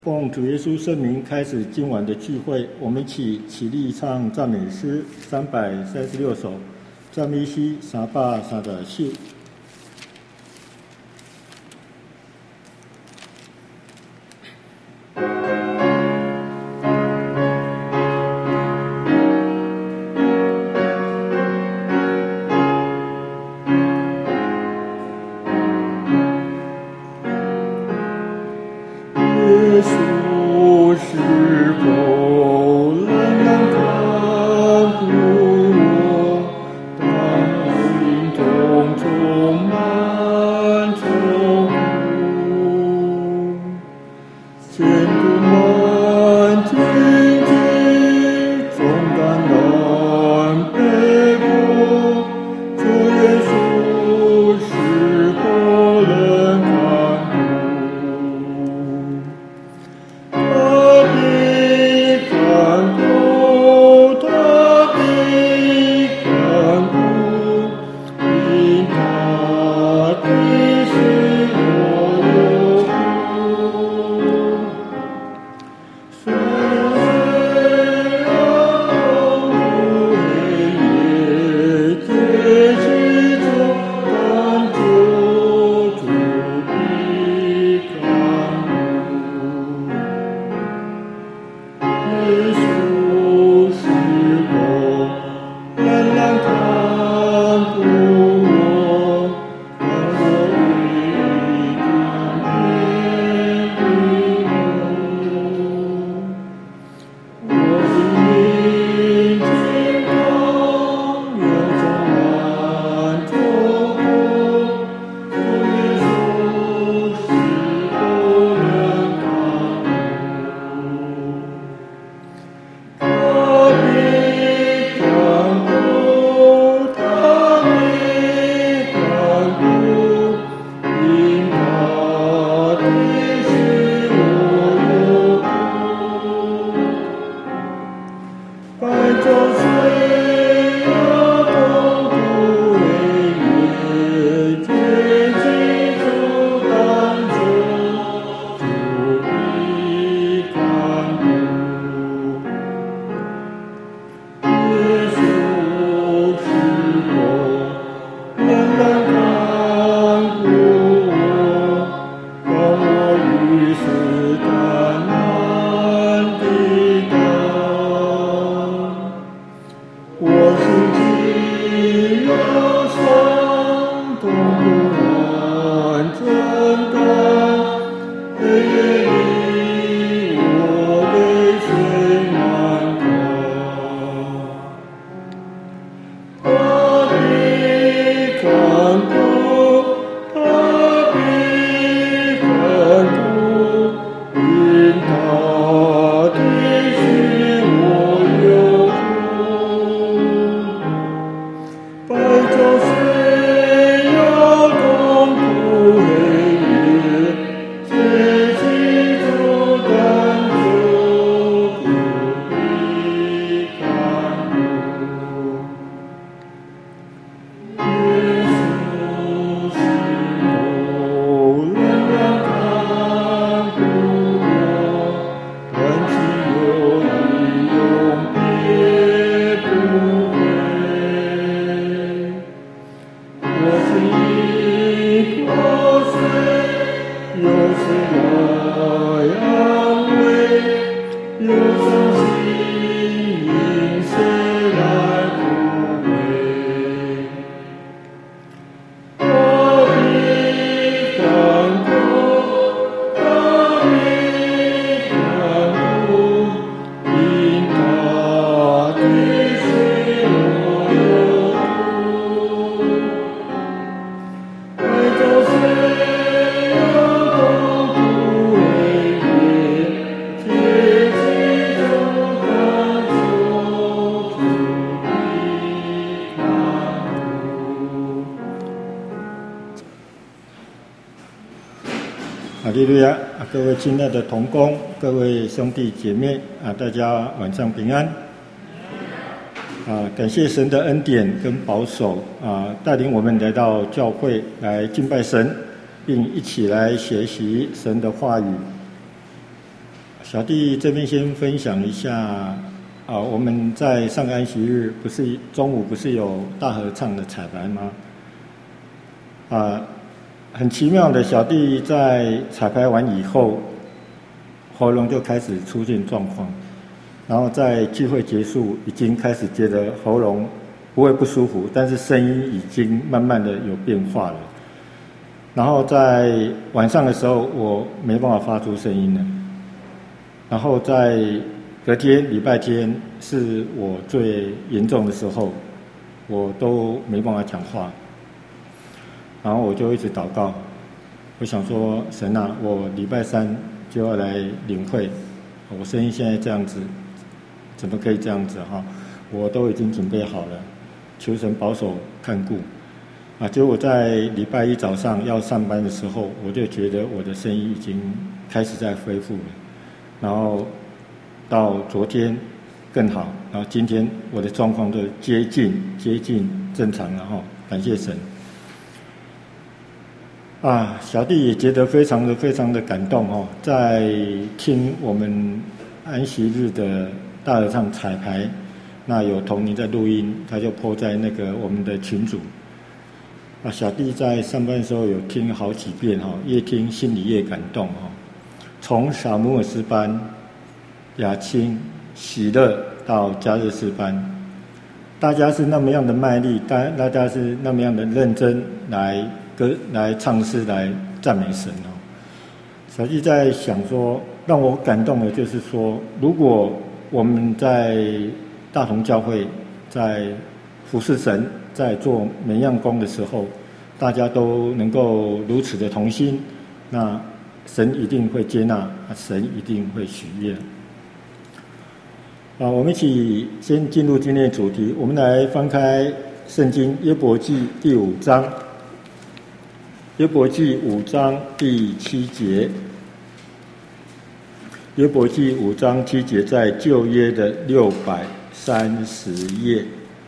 奉主耶稣圣名开始今晚的聚会，我们起立唱赞美诗336首，赞美诗334。哈利路亚！各位亲爱的同工，各位兄弟姐妹大家晚上平安。感谢神的恩典跟保守带领我们来到教会来敬拜神，并一起来学习神的话语。 小弟这边先分享一下我们在上个安息日不是中午不是有大合唱的彩排吗？很奇妙的，小弟在彩排完以后，喉咙就开始出现状况，然后在聚会结束，已经开始觉得喉咙不会不舒服，但是声音已经慢慢的有变化了。然后在晚上的时候，我没办法发出声音了。然后在隔天礼拜天是我最严重的时候，我都没办法讲话。然后我就一直祷告，我想说神啊，我礼拜三就要来领会，我声音现在这样子，怎么可以这样子哈？我都已经准备好了，求神保守看顾。结果我在礼拜一早上要上班的时候，我就觉得我的声音已经开始在恢复了。然后到昨天更好，然后今天我的状况都接近正常了哈，感谢神。小弟也觉得非常的感动哦，在听我们安息日的大合唱彩排，那有童年在录音，他就po在那个我们的群组。小弟在上班的时候有听好几遍哈，越听心里越感动哈。从撒母耳诗班、雅青、喜乐到加热诗班，大家是那么样的卖力，大家是那么样的认真来唱诗来赞美神哦。小弟在想说，让我感动的就是说，如果我们在大同教会在服侍神，在做每样工的时候，大家都能够如此的同心，那神一定会接纳，神一定会许愿。我们一起先进入今天的主题，我们来翻开圣经约伯记第5章。约伯记5章第7节，约伯记5章7节在旧约的630页。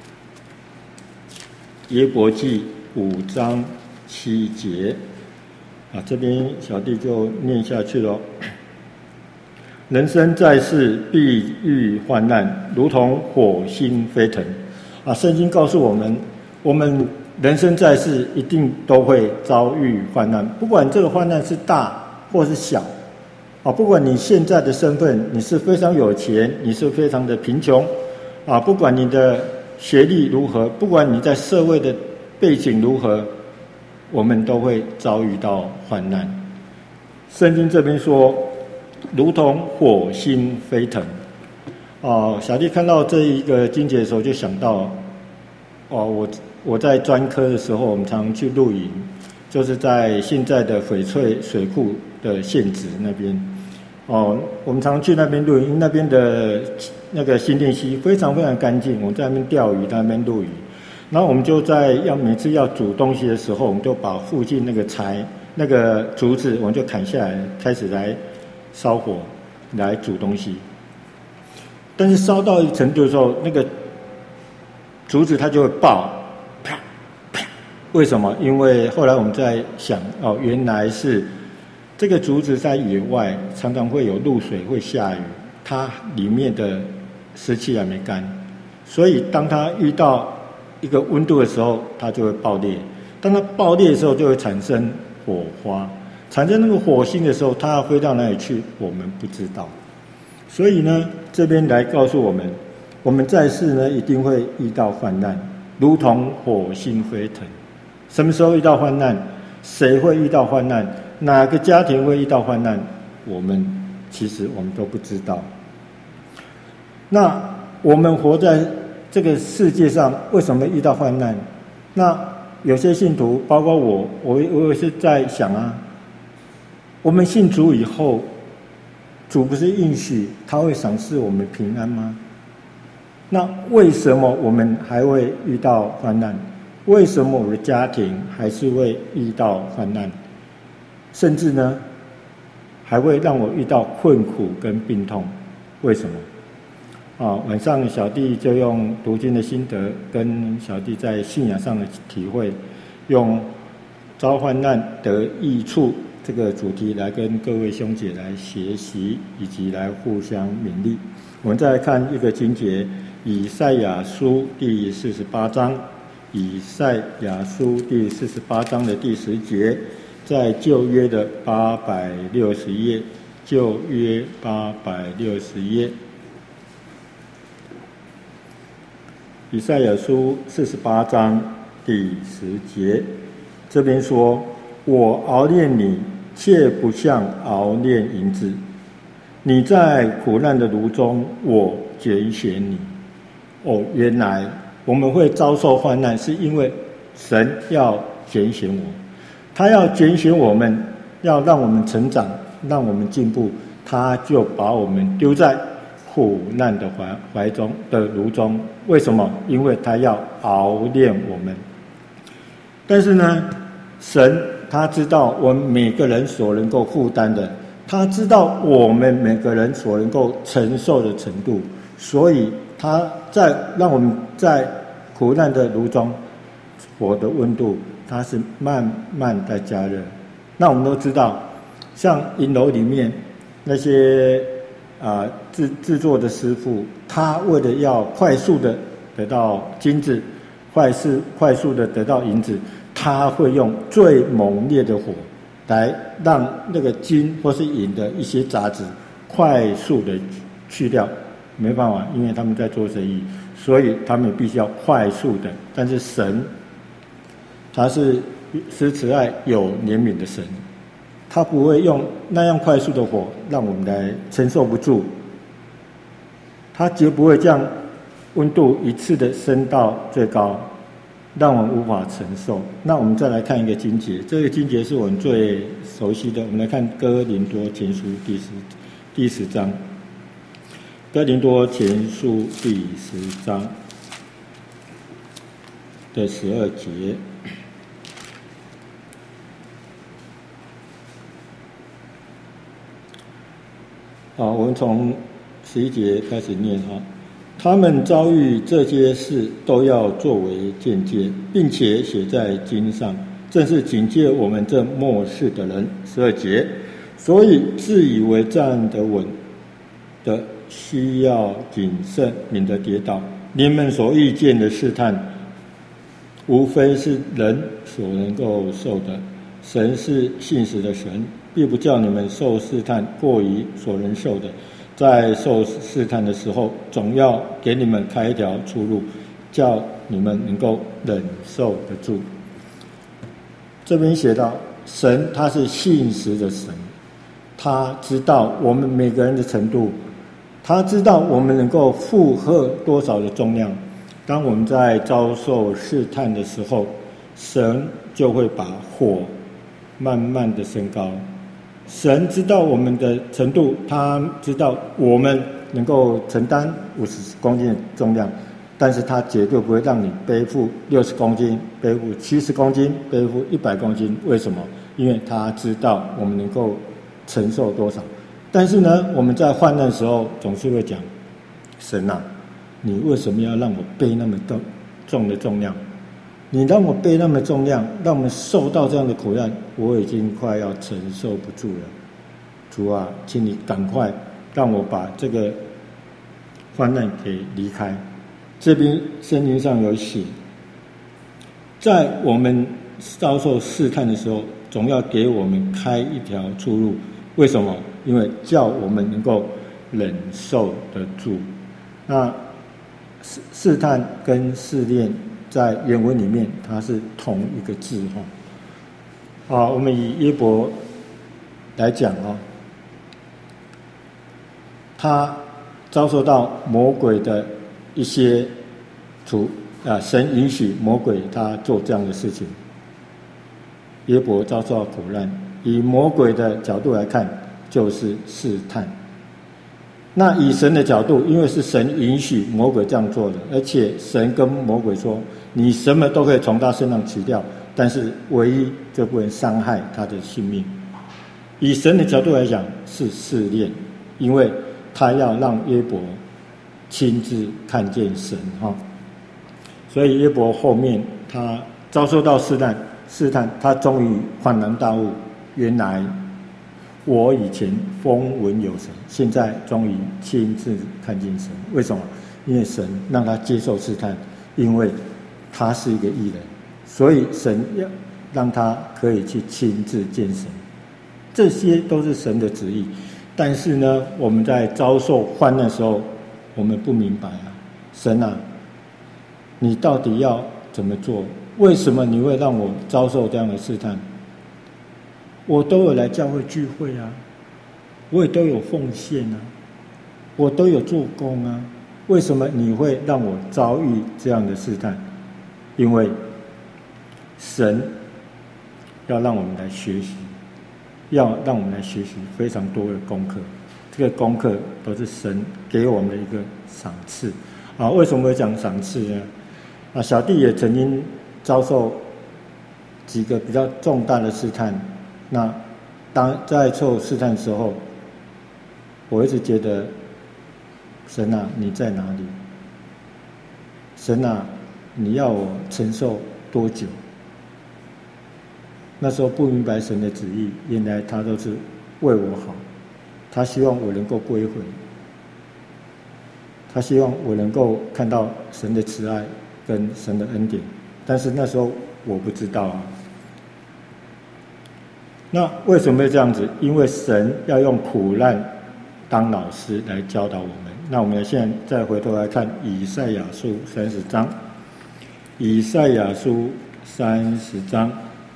约伯记5章7节，这边小弟就念下去了。人生在世，必遇患难，如同火星飞腾。圣经告诉我们，我们人生在世一定都会遭遇患难，不管这个患难是大或是小，不管你现在的身份，你是非常有钱，你是非常的贫穷，不管你的学历如何，不管你在社会的背景如何，我们都会遭遇到患难。圣经这边说，如同火星飞腾。小弟看到这一个经节的时候，就想到，我在专科的时候，我们常去露营，就是在现在的翡翠水库的现址那边。我们常去那边露营，因为那边的那个新店溪非常干净，我们在那边钓鱼，在那边露营。然后我们就每次要煮东西的时候，我们就把附近那个那个竹子，我们就砍下来，开始来烧火来煮东西。但是烧到一程度的时候，那个竹子它就会爆，啪啪。为什么？因为后来我们在想，原来是这个竹子在野外常常会有露水，会下雨，它里面的湿气还没干，所以当它遇到一个温度的时候，它就会爆裂。当它爆裂的时候，就会产生火花。产生那个火星的时候，它要飞到哪里去，我们不知道。所以呢，这边来告诉我们，我们在世呢一定会遇到患难，如同火星飞腾。什么时候遇到患难？谁会遇到患难？哪个家庭会遇到患难？其实我们都不知道。那我们活在这个世界上，为什么遇到患难？那有些信徒，包括我也是在想我们信主以后，主不是应许他会赏赐我们平安吗？那为什么我们还会遇到患难？为什么我的家庭还是会遇到患难？甚至呢，还会让我遇到困苦跟病痛？为什么？晚上小弟就用读经的心得跟小弟在信仰上的体会，用遭患难得益处这个主题来跟各位兄姐来学习，以及来互相勉励。我们再来看一个经节，以赛亚书第48章，以赛亚书第48章的第10节，在旧约的860页，旧约860页，以赛亚书48章第10节，这边说：我熬炼你，却不像熬炼银子。你在苦难的炉中，我拣选你。原来我们会遭受患难，是因为神要拣选我，他要拣选我们，要让我们成长，让我们进步，他就把我们丢在苦难的怀中的炉中。为什么？因为他要熬炼我们。但是呢，神他知道我们每个人所能够负担的，他知道我们每个人所能够承受的程度，所以他让我们在苦难的炉中，火的温度它是慢慢的加热。那我们都知道，像银楼里面那些制作的师傅，他为了要快速的得到金子，快速的得到银子，他会用最猛烈的火来让那个金或是银的一些杂质快速的去掉。没办法，因为他们在做生意，所以他们必须要快速的。但是神他是施慈爱有怜悯的神，他不会用那样快速的火让我们来承受不住，他绝不会将温度一次的升到最高，让我们无法承受。那我们再来看一个经节，这个经节是我们最熟悉的，我们来看哥林多前书第10章，哥林多前书第10章的12节。我们从11节开始念他们遭遇这些事，都要作为鉴戒，并且写在经上，正是警戒我们这末世的人。12节，所以自以为站得稳的，需要谨慎，免得跌倒。你们所遇见的试探，无非是人所能够受的。神是信实的神，必不叫你们受试探过于所能受的。在受试探的时候，总要给你们开一条出路，叫你们能够忍受得住。这边写到，神他是信实的神，他知道我们每个人的程度，他知道我们能够负荷多少的重量。当我们在遭受试探的时候，神就会把火慢慢的升高。神知道我们的程度，他知道我们能够承担50公斤的重量，但是他绝对不会让你背负60公斤，背负70公斤，背负100公斤。为什么？因为他知道我们能够承受多少。但是呢，我们在患难的时候总是会讲，神啊，你为什么要让我背那么重的重量？你让我背那么重量，让我们受到这样的苦难，我已经快要承受不住了。主啊，请你赶快让我把这个患难给离开。这边圣经上有写，在我们遭受试探的时候，总要给我们开一条出路。为什么？因为叫我们能够忍受得住。那试探跟试炼在原文里面，它是同一个字我们以约伯来讲他遭受到魔鬼的一些神允许魔鬼他做这样的事情。约伯遭受到苦难，以魔鬼的角度来看，就是试探。那以神的角度，因为是神允许魔鬼这样做的，而且神跟魔鬼说，你什么都可以从他身上取掉，但是唯一就不能伤害他的性命。以神的角度来讲是试炼，因为他要让约伯亲自看见神所以约伯后面他遭受到试探，他终于恍然大悟， 原来我以前风闻有神，现在终于亲自看见神。为什么？因为神让他接受试探，因为他是一个义人，所以神要让他可以去亲自见神。这些都是神的旨意。但是呢，我们在遭受患难的时候，我们不明白啊，神啊，你到底要怎么做？为什么你会让我遭受这样的试探？我都有来教会聚会啊，我也都有奉献啊，我都有做工啊，为什么你会让我遭遇这样的试探？因为神要让我们来学习，要让我们来学习非常多的功课，这个功课都是神给我们的一个赏赐啊。为什么会讲赏赐呢？啊，小弟也曾经遭受几个比较重大的试探。那当在受试探的时候，我一直觉得，神啊，你在哪里？神啊，你要我承受多久？那时候不明白神的旨意，原来他都是为我好，他希望我能够归回，他希望我能够看到神的慈爱跟神的恩典，但是那时候我不知道啊。那为什么会这样子？因为神要用苦难当老师来教导我们。那我们现在再回头来看以赛亚书30章，以赛亚书30章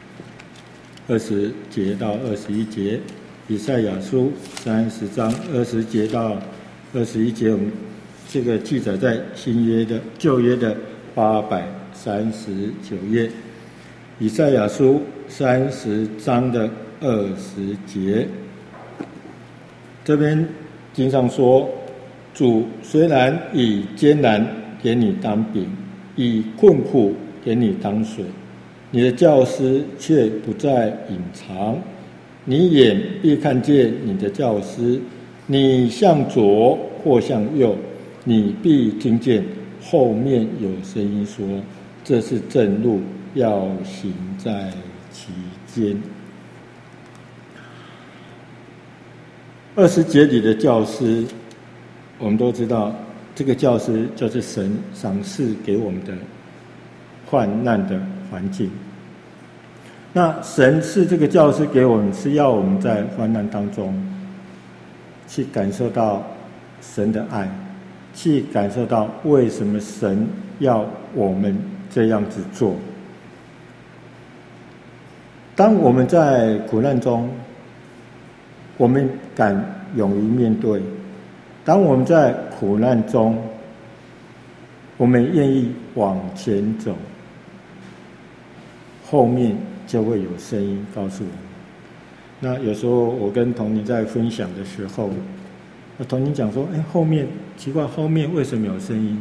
20节到21节，以赛亚书30章20节到21节，我们这个记载在新约的旧约的839页，以赛亚书30章的20节，这边经上说，主虽然以艰难给你当饼，以困苦给你当水，你的教师却不再隐藏，你眼必看见你的教师，你向左或向右，你必听见后面有声音说，这是正路，要行在其间。20节里的教师，我们都知道，这个教师就是神赏赐给我们的患难的环境。那神赐这个教师给我们，是要我们在患难当中去感受到神的爱，去感受到为什么神要我们这样子做。当我们在苦难中，我们敢勇于面对；当我们在苦难中，我们愿意往前走，后面就会有声音告诉我们。那有时候我跟童宁在分享的时候，童宁讲说：“后面奇怪，后面为什么有声音？”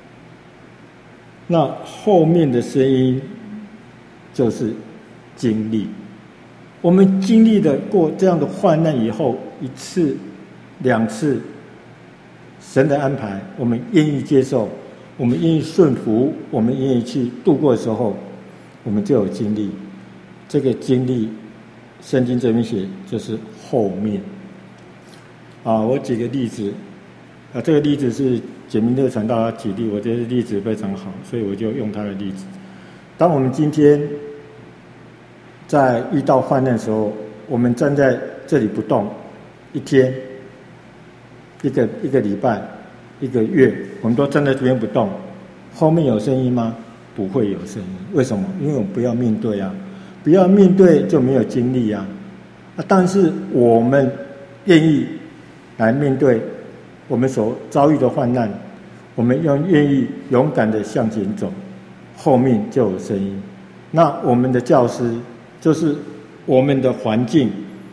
那后面的声音就是经历。我们经历了过这样的患难以后，一次、两次，神的安排，我们愿意接受，我们愿意顺服，我们愿意去度过的时候，我们就有经历。这个经历，圣经这边写就是后面。我举个例子，这个例子是简明的传道他举例，我觉得例子非常好，所以我就用他的例子。当我们今天在遇到患难的时候，我们站在这里不动，一天、一个礼拜、一个月，我们都站在这边不动，后面有声音吗？不会有声音。为什么？因为我们不要面对啊，不要面对就没有经历啊。但是我们愿意来面对我们所遭遇的患难，我们愿意勇敢的向前走，后面就有声音。那我们的教师就是我们的环境，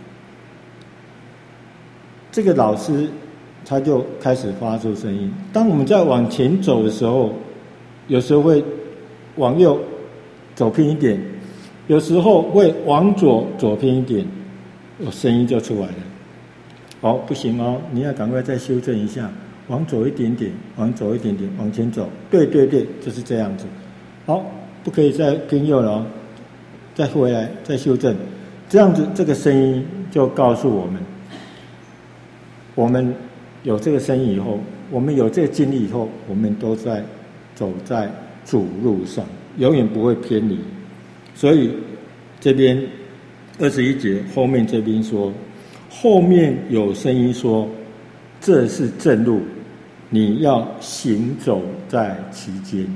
这个老师他就开始发出声音。当我们在往前走的时候，有时候会往右走偏一点，有时候会往左走偏一点，声音就出来了。不行哦，你要赶快再修正一下，往左一点点，往左一点点，往前走。对，就是这样子。不可以再偏右了哦，再回来再修正。 这样子，这个声音就告诉我们，我们有这个声音以后，我们有这个经历以后，我们都在走在主路上，永远不会偏离。所以这边21节后面这边说，后面有声音说，这是正路，你要行走在其间。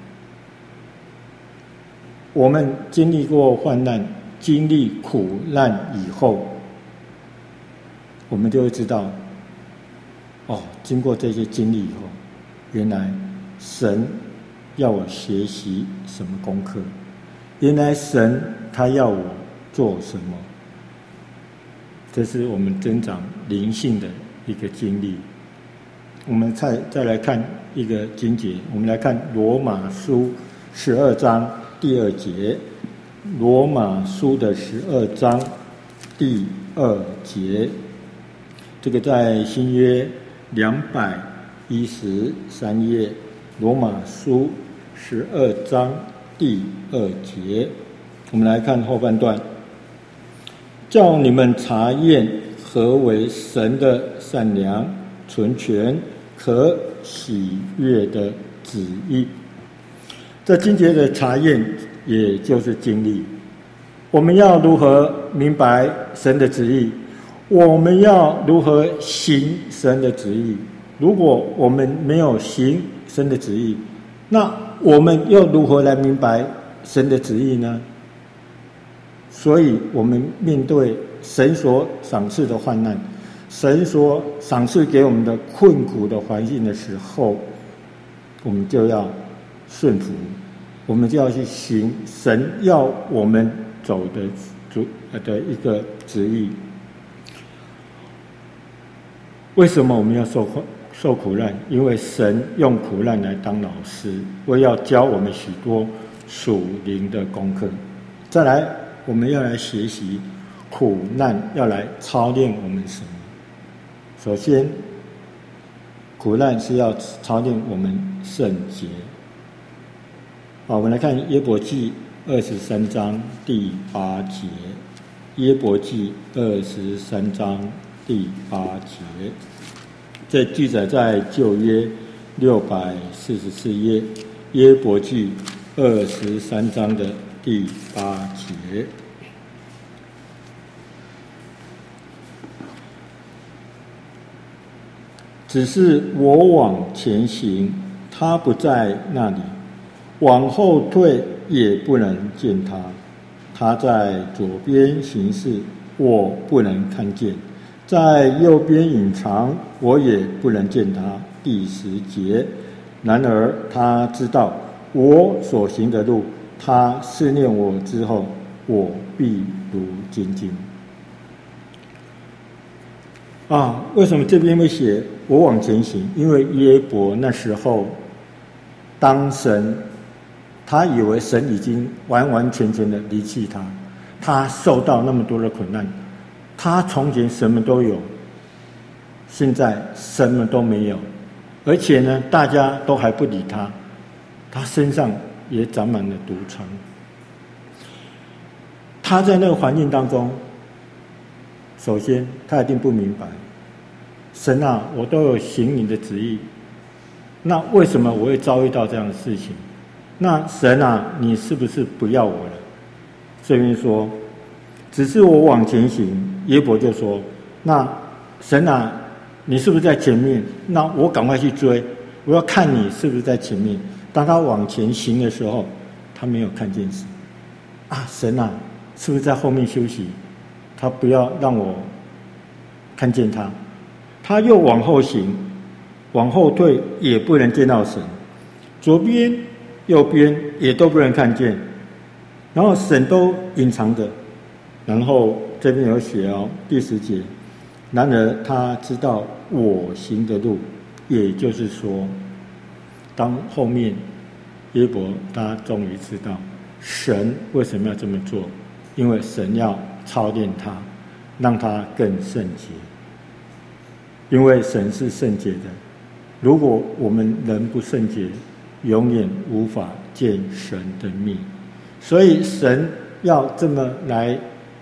我们经历过患难，经历苦难以后，我们就会知道，经过这些经历以后，原来神要我学习什么功课，原来神他要我做什么，这是我们增长灵性的一个经历。我们再来看一个经节，我们来看罗马书12章第2节，罗马书的12章第2节，这个在新约213页，罗马书12章第2节，我们来看后半段，叫你们查验何为神的善良、纯全、可喜悦的旨意。这经节的查验也就是经历，我们要如何明白神的旨意，我们要如何行神的旨意。如果我们没有行神的旨意，那我们又如何来明白神的旨意呢？所以我们面对神所赏赐的患难，神所赏赐给我们的困苦的环境的时候，我们就要顺服，我们就要去行神要我们走的一个旨意。为什么我们要受苦难？因为神用苦难来当老师，为要教我们许多属灵的功课。再来，我们要来学习苦难，要来操练我们什么？首先，苦难是要操练我们圣洁。好，我们来看约伯记23章第8节，约伯记23章第8节，这记载在旧约644页，约伯记23章的第8节。只是我往前行，他不在那里；往后退，也不能见他。他在左边行事，我不能看见；在右边隐藏，我也不能见他。第10节。然而他知道我所行的路，他试炼我之后，我必如精金。为什么这边会写我往前行？因为约伯那时候，当神，他以为神已经完完全全的离弃他，他受到那么多的苦难，他从前什么都有，现在什么都没有，而且呢，大家都还不理他，他身上也长满了毒疮。他在那个环境当中，首先他一定不明白，神啊，我都有行你的旨意，那为什么我会遭遇到这样的事情？那神啊，你是不是不要我了？这边说，只是我往前行。约伯就说，那神啊，你是不是在前面？那我赶快去追，我要看你是不是在前面。当他往前行的时候，他没有看见神。神啊，是不是在后面休息？他不要让我看见他。他又往后行，往后退，也不能见到神。左边右边也都不能看见，然后神都隐藏着。然后这边有写第10节，然而他知道我行的路，也就是说，当后面约伯他终于知道神为什么要这么做，因为神要操练他，让他更圣洁。因为神是圣洁的，如果我们人不圣洁，永远无法见神的面。所以神要这么来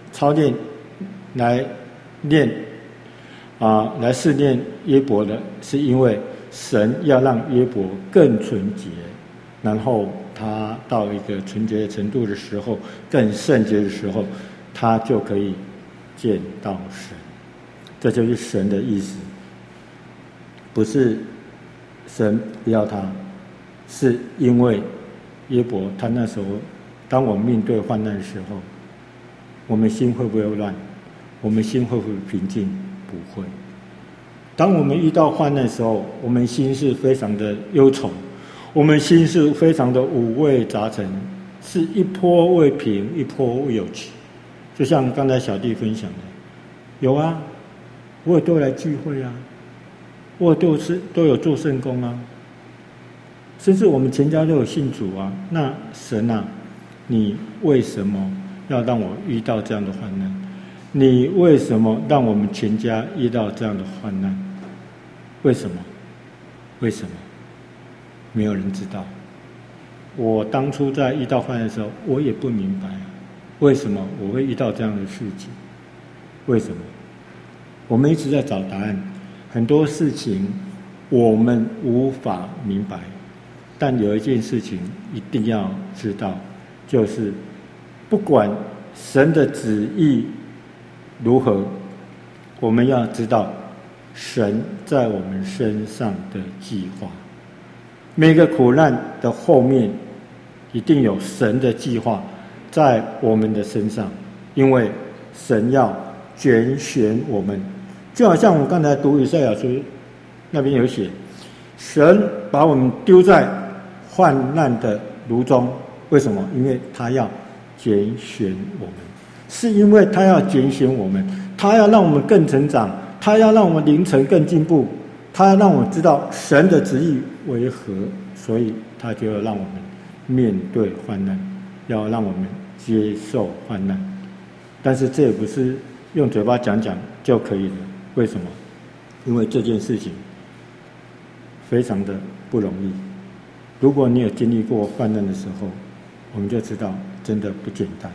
操练来练来试炼约伯的，是因为神要让约伯更纯洁，然后他到一个纯洁的程度的时候，更圣洁的时候，他就可以见到神。这就是神的意思，不是神不要他，是因为约伯他那时候，当我们面对患难的时候，我们心会不会乱？我们心会不会平静？不会。当我们遇到患难的时候，我们心是非常的忧愁，我们心是非常的五味杂陈，是一波未平，一波未有起。就像刚才小弟分享的，有啊，我也都来聚会啊，我都有做圣工啊，甚至我们全家都有信主啊。那神啊，你为什么要让我遇到这样的患难？你为什么让我们全家遇到这样的患难？为什么？为什么？没有人知道。我当初在遇到患难的时候，我也不明白啊，为什么我会遇到这样的事情？为什么？我们一直在找答案，很多事情我们无法明白，但有一件事情一定要知道，就是不管神的旨意如何，我们要知道神在我们身上的计划。每个苦难的后面一定有神的计划在我们的身上，因为神要拣选我们。就好像我刚才读以赛亚书那边有写，神把我们丢在患难的炉中，为什么？因为他要拣选我们，是因为他要拣选我们，他要让我们更成长，他要让我们灵程更进步，他要让我们知道神的旨意为何，所以他就要让我们面对患难，要让我们接受患难。但是这也不是用嘴巴讲讲就可以了。为什么？因为这件事情非常的不容易。如果你有经历过患难的时候，我们就知道真的不简单。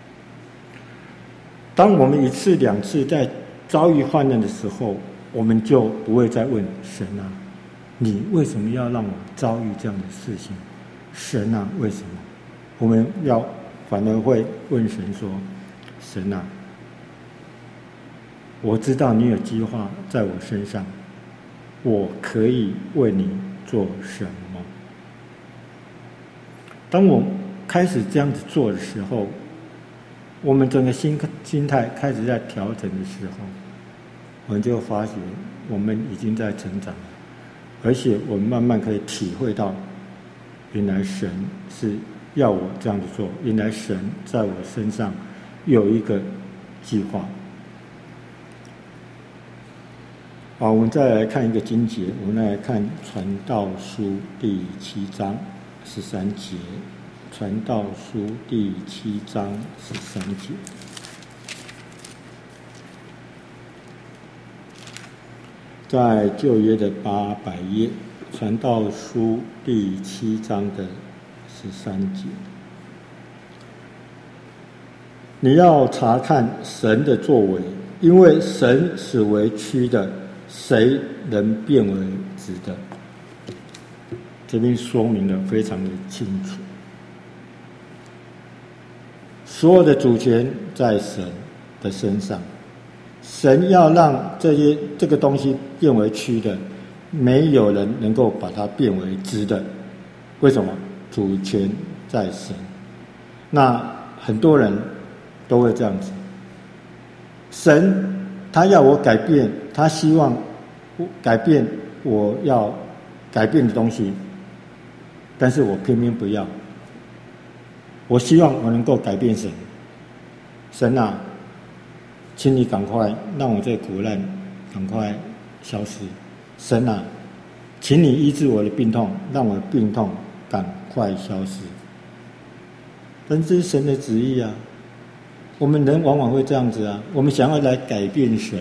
当我们一次两次在遭遇患难的时候，我们就不会再问神啊，你为什么要让我遭遇这样的事情？神啊，为什么？我们反而会问神说，神啊，我知道你有计划在我身上，我可以为你做什么？当我开始这样子做的时候，我们整个心态开始在调整的时候，我们就发觉我们已经在成长了，而且我们慢慢可以体会到，原来神是要我这样子做，原来神在我身上有一个计划。好，我们再来看一个经节，我们来看传道书第7章13节。传道书第7章13节，在旧约的800页，传道书第7章的13节。你要查看神的作为，因为神使为曲的，谁能变为直的？这边说明的非常的清楚。所有的主权在神的身上，神要让这个东西变为曲的，没有人能够把它变为直的。为什么？主权在神。那很多人都会这样子，神他要我改变，他希望改变我要改变的东西，但是我偏偏不要。我希望我能够改变神，神啊，请你赶快让我这苦难赶快消失。神啊，请你医治我的病痛，让我的病痛赶快消失。但这是神的旨意啊，我们人往往会这样子啊，我们想要来改变神，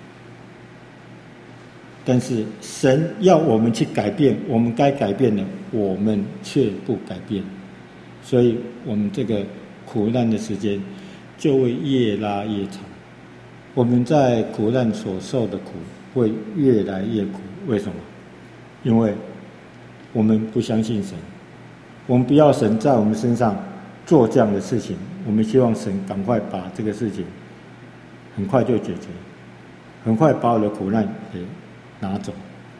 但是神要我们去改变我们该改变的，我们却不改变。所以我们这个苦难的时间就会越拉越长。我们在苦难所受的苦会越来越苦，为什么？因为我们不相信神，我们不要神在我们身上做这样的事情，我们希望神赶快把这个事情很快就解决，很快把我的苦难给拿走。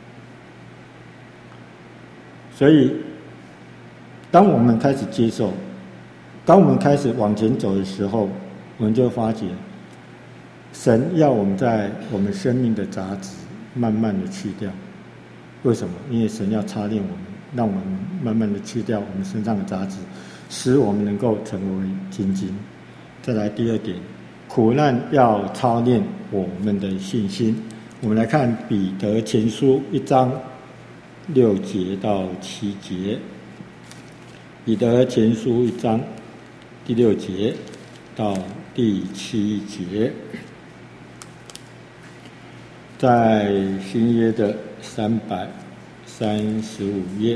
所以当我们开始接受，当我们开始往前走的时候，我们就发觉神要我们在我们生命的杂质慢慢的去掉。为什么？因为神要擦练我们，让我们慢慢的去掉我们身上的杂质，使我们能够成为精金。再来第二点，苦难要操练我们的信心。我们来看彼得前书1章6节到7节。彼得前书1章第6节到第7节，在新约的335页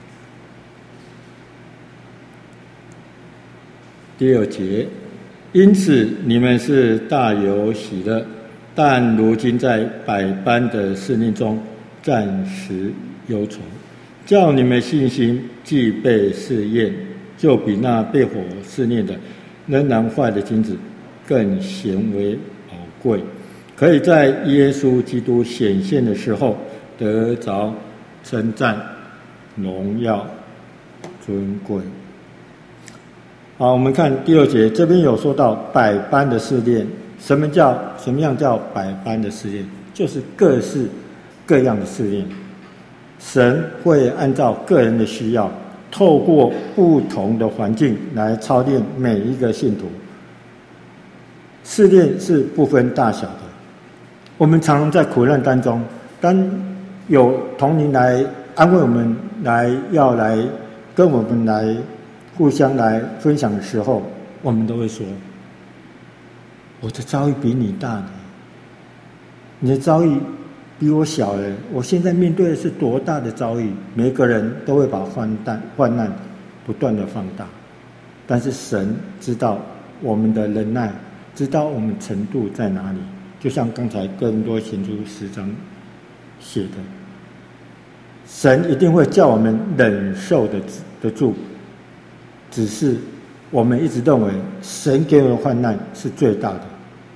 第2节，因此你们是大有喜乐，但如今在百般的试炼中暂时忧愁，叫你们信心既被试验，就比那被火试炼的仍然坏的金子更显为宝贵，可以在耶稣基督显现的时候得着称赞、荣耀、尊贵。好，我们看第2节，这边有说到百般的试炼。什么样叫百般的试炼？就是各式各样的试炼。神会按照个人的需要，透过不同的环境来操练每一个信徒。试炼是不分大小的。我们常常在苦难当中，当有同龄来安慰我们，要来跟我们来互相来分享的时候，我们都会说：我的遭遇比你大呢，你的遭遇比我小了。我现在面对的是多大的遭遇？每个人都会把患难不断的放大，但是神知道我们的忍耐，知道我们程度在哪里。就像刚才哥林多前书10章写的，神一定会叫我们忍受得住，只是我们一直认为神给我们的患难是最大的。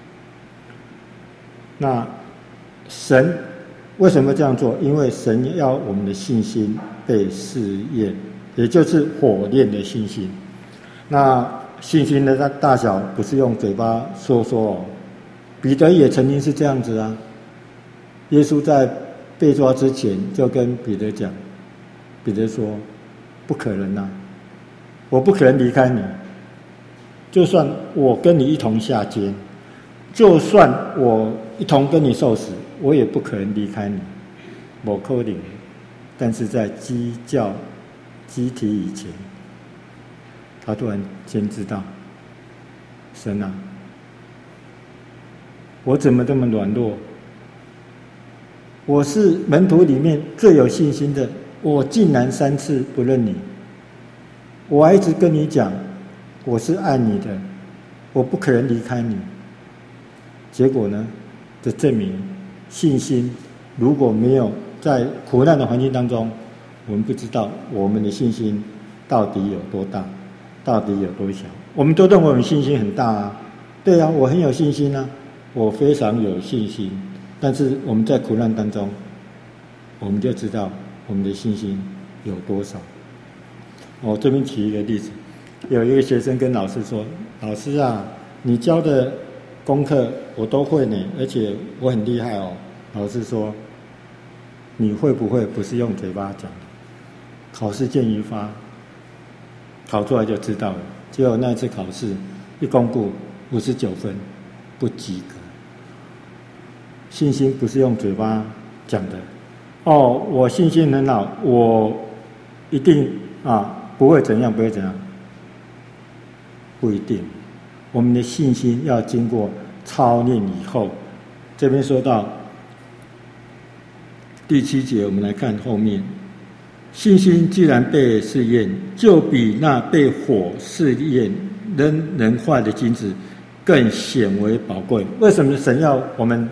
那神为什么这样做？因为神要我们的信心被试验，也就是火炼的信心。那信心的大小不是用嘴巴说哦。彼得也曾经是这样子啊。耶稣在被抓之前就跟彼得讲，彼得说：不可能啊，我不可能离开你，就算我跟你一同下监，就算我一同跟你受死，我也不可能离开你，不可能。但是在鸡啼以前，他突然间知道，神啊，我怎么这么软弱？我是门徒里面最有信心的，我竟然3次不认你。我还一直跟你讲，我是爱你的，我不可能离开你。结果呢，这证明信心如果没有在苦难的环境当中，我们不知道我们的信心到底有多大，到底有多小。我们都认为我们信心很大啊，对啊，我很有信心啊，我非常有信心。但是我们在苦难当中，我们就知道我们的信心有多少。我这边举一个例子，有一个学生跟老师说：老师啊，你教的功课我都会呢，而且我很厉害哦。老师说：你会不会不是用嘴巴讲的？考试见于发，考出来就知道了。结果那一次考试一公布59分，不及格。信心不是用嘴巴讲的。哦，我信心很好，我一定不会怎样，不会怎样，不一定。我们的信心要经过操练以后，这边说到第7节，我们来看后面。信心既然被试验，就比那被火试验仍坏的金子更显为宝贵。为什么神要我们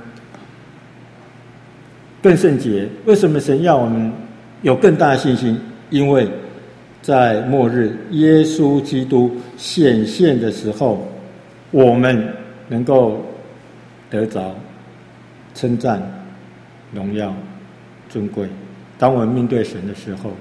更圣洁？为什么神要我们有更大的信心？因为在末日耶稣基督显现的时候，我们能够得着称赞、荣耀、尊贵。当我们面对神的时候，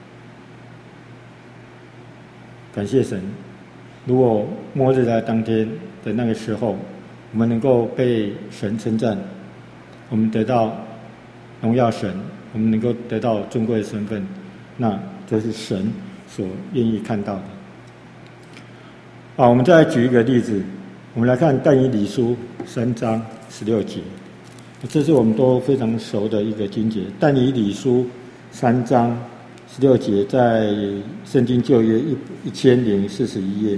感谢神，如果末日来当天的那个时候，我们能够被神称赞，我们得到荣耀神，我们能够得到尊贵的身份，那这是神所愿意看到的。好，我们再来举一个例子，我们来看但以理书3章16节，这是我们都非常熟的一个经节。但以理书3章16节，在圣经旧约1041页。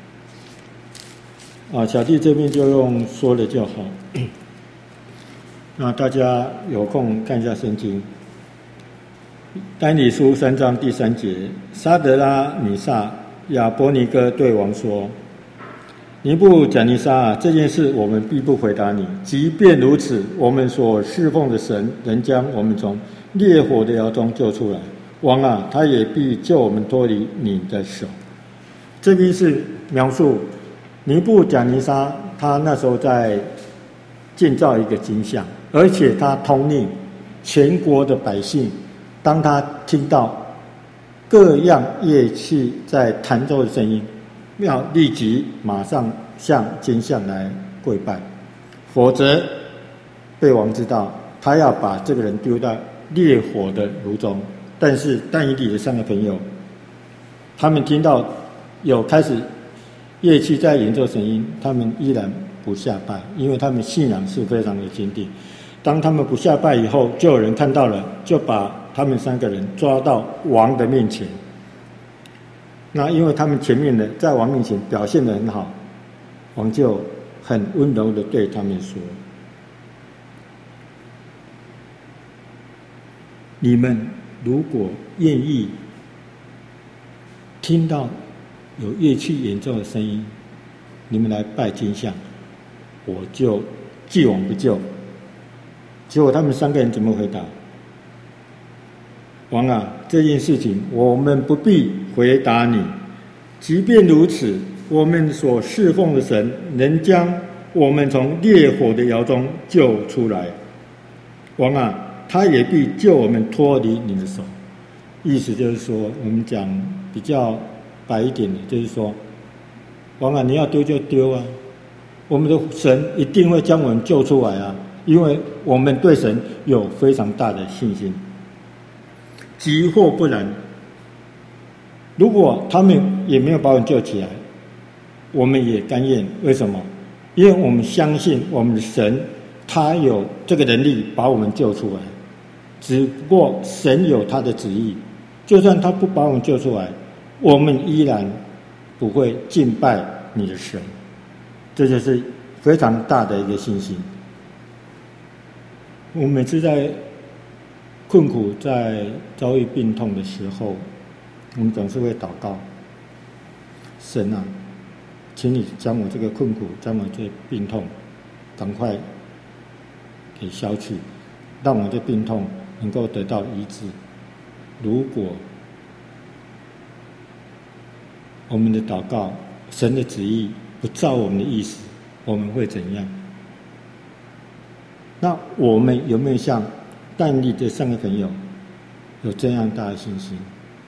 小弟这边就用说的就好。那大家有空看一下圣经。但以理书3章第3节，沙德拉、米煞、亚伯尼哥对王说：尼布甲尼撒啊，这件事我们必不回答你。即便如此，我们所侍奉的神仍将我们从烈火的窑中救出来。王啊，他也必救我们脱离你的手。这边是描述尼布甲尼撒，他那时候在建造一个金像，而且他统领全国的百姓。当他听到各样乐器在弹奏的声音，要立即马上向金像来跪拜，否则被王知道，他要把这个人丢到烈火的炉中。但是但以理的3个朋友，他们听到有开始乐器在演奏声音，他们依然不下拜，因为他们信仰是非常的坚定。当他们不下拜以后，就有人看到了，就把他们3个人抓到王的面前。那因为他们前面的在王面前表现得很好，王就很温柔的对他们说：你们如果愿意听到有乐器演奏的声音，你们来拜金像，我就既往不咎。结果他们3个人怎么回答？王啊，这件事情我们不必回答你。即便如此，我们所侍奉的神能将我们从烈火的窑中救出来。王啊，他也必救我们脱离你的手。意思就是说，我们讲比较白一点的，就是说，王啊，你要丢就丢啊，我们的神一定会将我们救出来啊，因为我们对神有非常大的信心。即或不然，如果他们也没有把我们救起来，我们也甘愿。为什么？因为我们相信我们的神，他有这个能力把我们救出来。只不过神有他的旨意，就算他不把我们救出来，我们依然不会敬拜你的神。这就是非常大的一个信心。我们每次在困苦、在遭遇病痛的时候，我们总是会祷告：神啊，请你将我这个困苦、将我这病痛赶快给消去，让我的病痛能够得到医治。如果我们的祷告，神的旨意不照我们的意思，我们会怎样？那我们有没有像但以理这3个朋友有这样大的信心？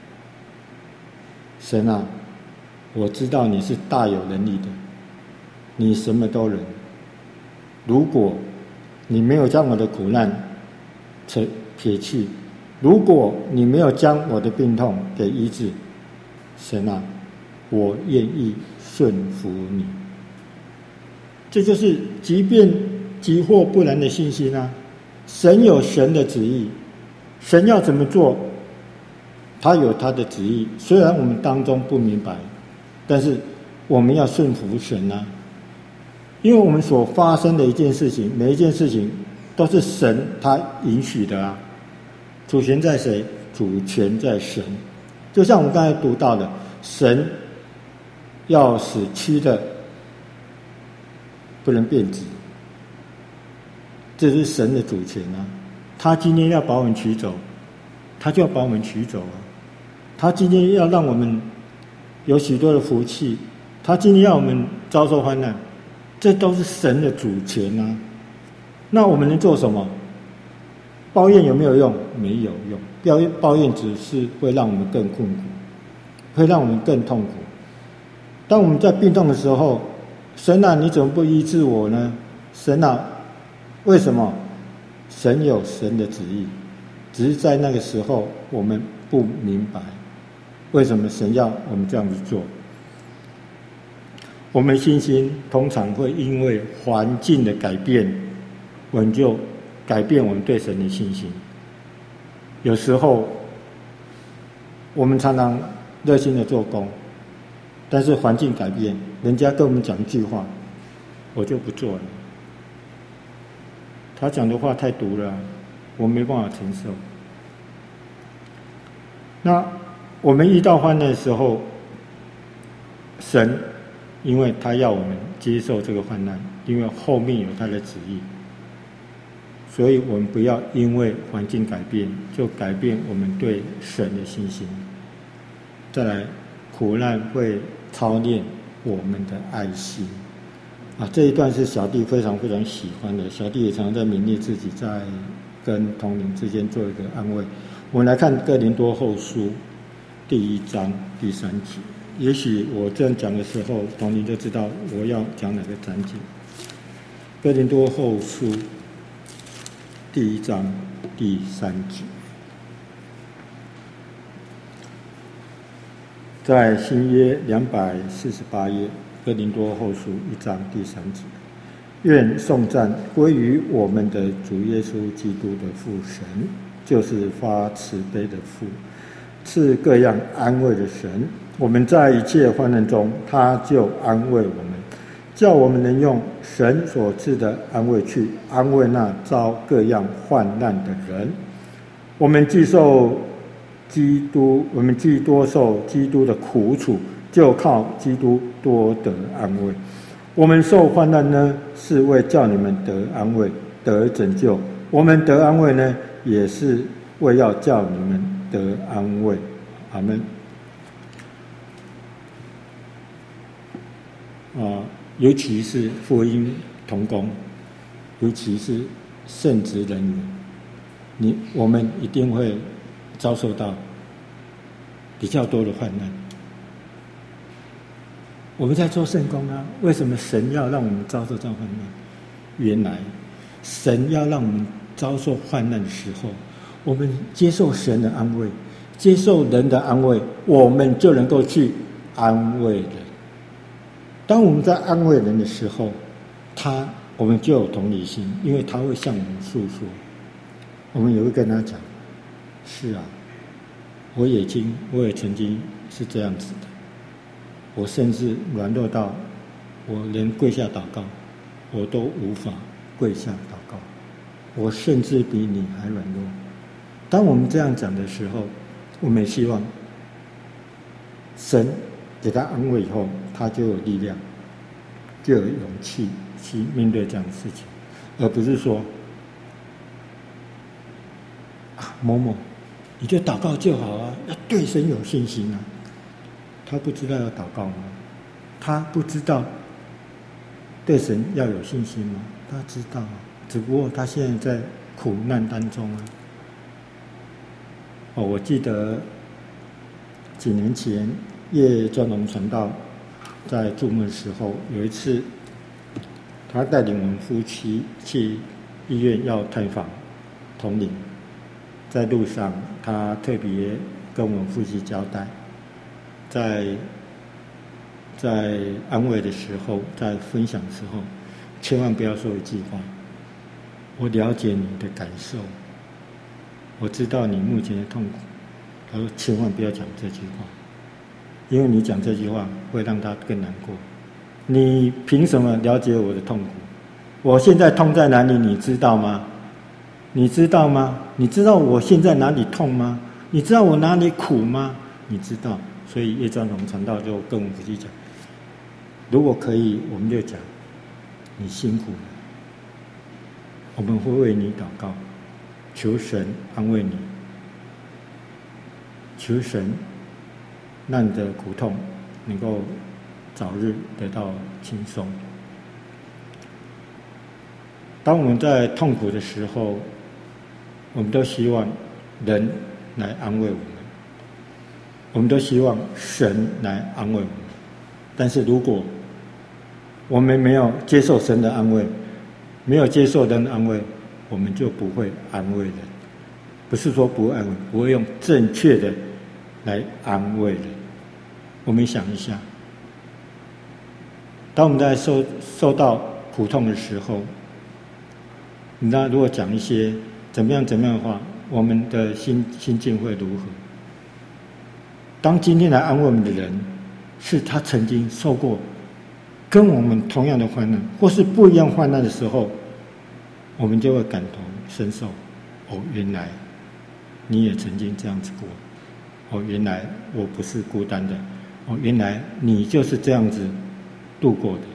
神啊，我知道你是大有能力的，你什么都能。如果你没有将我的苦难撇去，如果你没有将我的病痛给医治，神啊，我愿意顺服你。这就是即或不然的信心啊！神有神的旨意，神要怎么做，他有他的旨意。虽然我们当中不明白，但是我们要顺服神啊！因为我们所发生的一件事情，每一件事情都是神他允许的啊。主权在谁？主权在神。就像我们刚才读到的，神要使蛆的不能变质。这是神的主权啊！他今天要把我们取走，他就要把我们取走啊！他今天要让我们有许多的福气，他今天要我们遭受患难，这都是神的主权啊！那我们能做什么？抱怨有没有用？没有用。抱怨只是会让我们更困苦，会让我们更痛苦。当我们在病痛的时候，神啊，你怎么不医治我呢？神啊，为什么？神有神的旨意，只是在那个时候我们不明白，为什么神要我们这样子做。我们信心通常会因为环境的改变，我们就改变我们对神的信心。有时候我们常常热心的做工，但是环境改变，人家跟我们讲一句话，我就不做了。他讲的话太毒了，我没办法承受。那我们遇到患难的时候，神因为他要我们接受这个患难，因为后面有他的旨意，所以我们不要因为环境改变就改变我们对神的信心。再来，苦难会操练我们的爱心啊！这一段是小弟非常非常喜欢的，小弟也常常在勉励自己，在跟同龄之间做一个安慰。我们来看哥林多后书第1章第3节。也许我这样讲的时候，同龄就知道我要讲哪个章节。哥林多后书第1章第3节，在新约248页，哥林多后书1章第3节。愿颂赞归于我们的主耶稣基督的父神，就是发慈悲的父，赐各样安慰的神。我们在一切患难中，他就安慰我们，叫我们能用神所赐的安慰去安慰那遭各样患难的人。我们既多受基督的苦楚，就靠基督多得安慰。我们受患难呢，是为叫你们得安慰，得拯救；我们得安慰呢，也是为要叫你们得安慰。阿们。尤其是福音同工，尤其是圣职人员，我们一定会遭受到比较多的患难。我们在做圣工啊，为什么神要让我们遭受这样患难？原来神要让我们遭受患难的时候，我们接受神的安慰，接受人的安慰，我们就能够去安慰人。当我们在安慰人的时候，我们就有同理心，因为他会向我们诉说。我们也会跟他讲，是啊，我也曾经是这样子的，我甚至软弱到我连跪下祷告我都无法跪下祷告，我甚至比你还软弱。当我们这样讲的时候，我们也希望神给他安慰以后，他就有力量，就有勇气去面对这样的事情，而不是说某某你就祷告就好啊，要对神有信心啊。他不知道要祷告吗？他不知道对神要有信心吗？他知道啊，只不过他现在在苦难当中啊。我记得几年前叶专龙传道在住牧的时候，有一次他带领我们夫妻去医院要探访同龄，在路上他特别跟我们夫妻交代，在安慰的时候，在分享的时候，千万不要说一句话，我了解你的感受，我知道你目前的痛苦。他说千万不要讲这句话，因为你讲这句话会让他更难过。你凭什么了解我的痛苦？我现在痛在哪里你知道吗？你知道吗？你知道我现在哪里痛吗？你知道我哪里苦吗？你知道。所以叶专龙传道就跟我们夫妻讲，如果可以我们就讲， 你辛苦了，我们会为你祷告，求神安慰你，求神让你的苦痛能够早日得到轻松。当我们在痛苦的时候，我们都希望人来安慰我们，我们都希望神来安慰我们。但是如果我们没有接受神的安慰，没有接受人的安慰，我们就不会安慰人。不是说不会安慰，不会用正确的来安慰人。我们想一下，当我们在受到苦痛的时候，那如果讲一些怎么样的话，我们的心境会如何？当今天来安慰我们的人，是他曾经受过跟我们同样的患难，或是不一样患难的时候，我们就会感同身受。哦，原来你也曾经这样子过。哦，原来我不是孤单的。哦，原来你就是这样子度过的。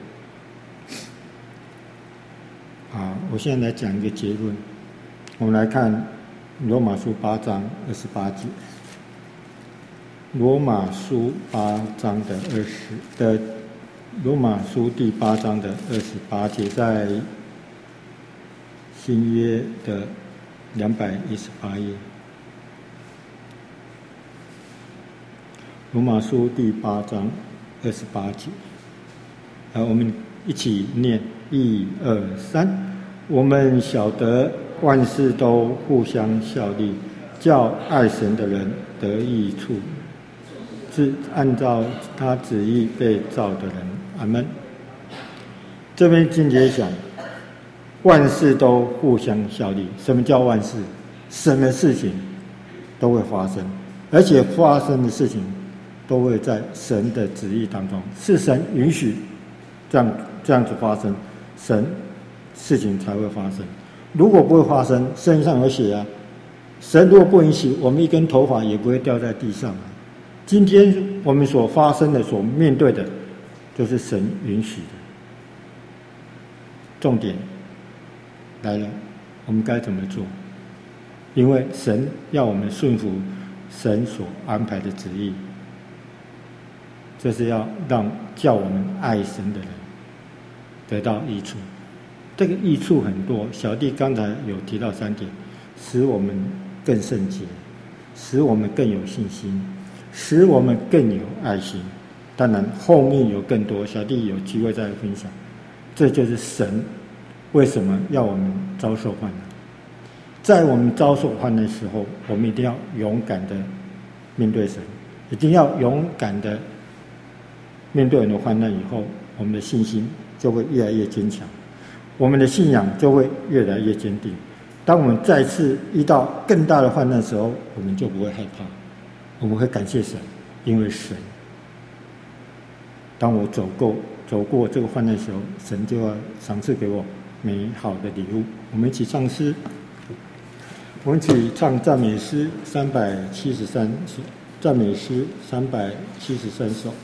好，我现在来讲一个结论。我们来看罗马书8章28节。罗马书第8章的28节，在新约的218页。罗马书第8章28节，我们一起念1、2、3。我们晓得万事都互相效力，叫爱神的人得益处，是按照他旨意被造的人。阿们。这边经节讲，万事都互相效力。什么叫万事？什么事情都会发生，而且发生的事情都会在神的旨意当中，是神允许这样子发生，事情才会发生。如果不会发生，圣经上有写啊，神如果不允许，我们一根头发也不会掉在地上。今天我们所发生的、所面对的，就是神允许的。重点来了，我们该怎么做？因为神要我们顺服神所安排的旨意，这是要叫我们爱神的人得到益处。这个益处很多，小弟刚才有提到3点：使我们更圣洁，使我们更有信心，使我们更有爱心。当然后面有更多，小弟有机会再分享。这就是神为什么要我们遭受患难。在我们遭受患难的时候，我们一定要勇敢的面对神，一定要勇敢的面对我们的患难以后，我们的信心就会越来越坚强，我们的信仰就会越来越坚定。当我们再次遇到更大的患难的时候，我们就不会害怕，我们会感谢神，因为神当我走过这个患难的时候，神就要赏赐给我美好的礼物。我们一起唱诗，我们一起唱赞美诗373首，赞美诗373首。